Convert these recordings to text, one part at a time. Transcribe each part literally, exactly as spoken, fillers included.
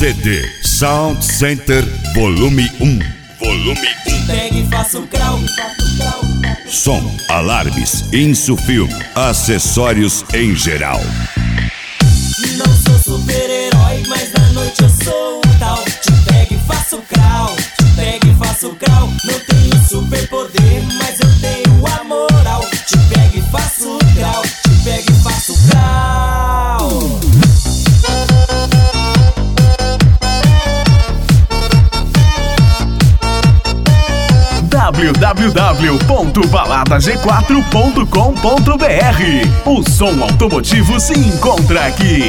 C D Sound Center Volume um. Volume um. Pega e faça o grau. Som, alarmes, insufilme, acessórios em geral. Não sou super-herói, mas na noite eu sou o tal. Te pega e faça o grau. Te pega e faça o grau. Não tenho superpoder, mas eu tenho a moral. Te pega e faça o grau. Te pega e faça o grau. w w w ponto balada g quatro ponto com ponto b r. O som automotivo se encontra aqui.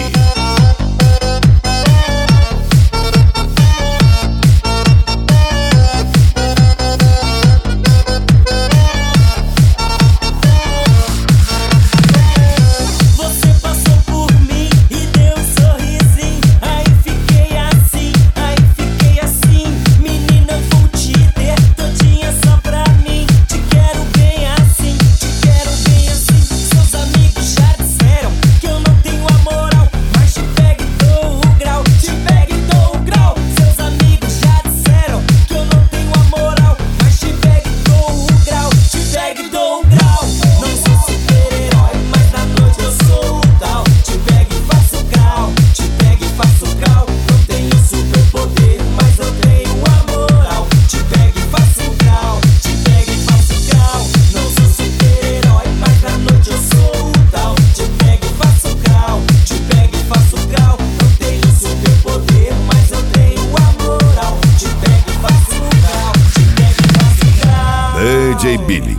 D J Billy.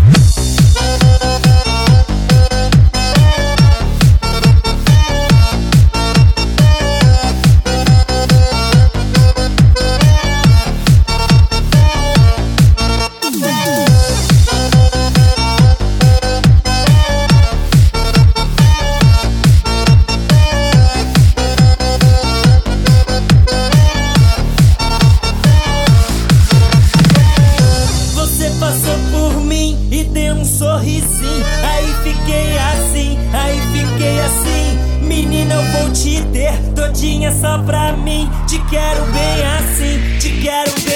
Sorrisinho, aí fiquei assim, aí fiquei assim. Menina, eu vou te ter todinha só pra mim. Te quero bem assim, te quero bem